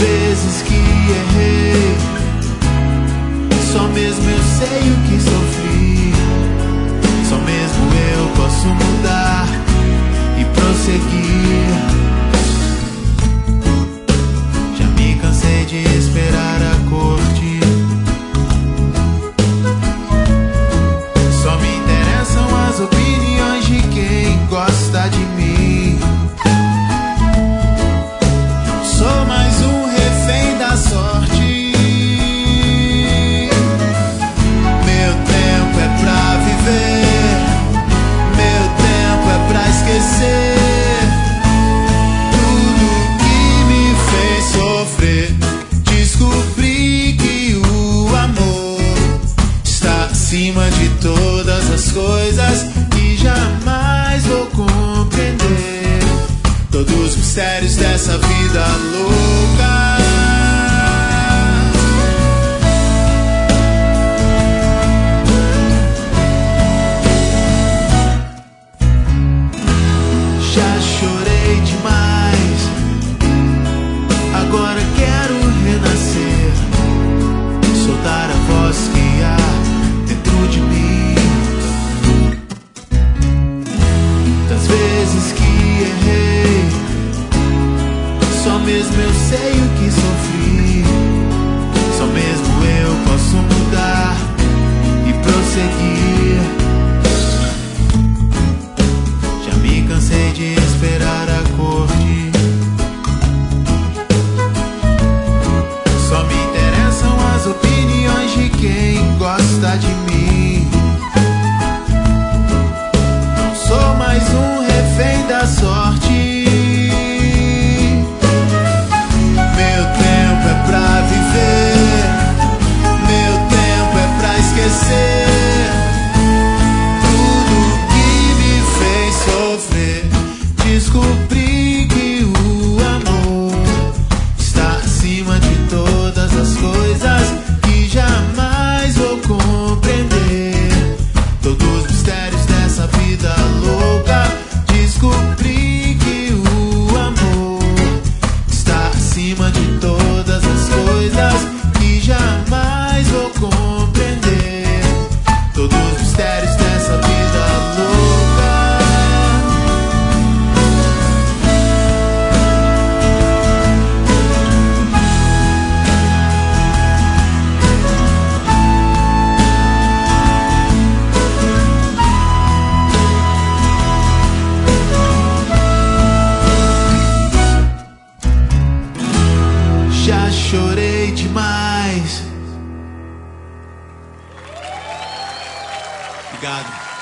vezes que errei, só mesmo eu sei o que sofri. Só mesmo eu posso mudar e prosseguir. Já me cansei de esperar a corte. Só me interessam as opiniões de quem gosta de mim. Sou mais um refém da sorte. Meu tempo é pra viver, meu tempo é pra esquecer tudo que me fez sofrer. Descobri que o amor está acima de todas as coisas e jamais vou compreender todos os mistérios dessa vida louca. Já chorei demais, agora quero renascer, soltar a voz que há dentro de mim. Das vezes que errei, só mesmo eu sei o que sofri. Só mesmo eu posso mudar e prosseguir. Já me cansei de esperar a corte. Só me interessam as opiniões de quem gosta de mim. Não sou mais um refém da sorte. Meu tempo é pra viver, meu tempo é pra esquecer tudo que me fez sofrer. Descobri que o amor está acima de todas as coisas e jamais vou compreender todos os mistérios dessa vida louca. Descobri que o amor está acima de todas as coisas e jamais vou compreender todos os mistérios dessa vida louca. Já chorei demais. Obrigado.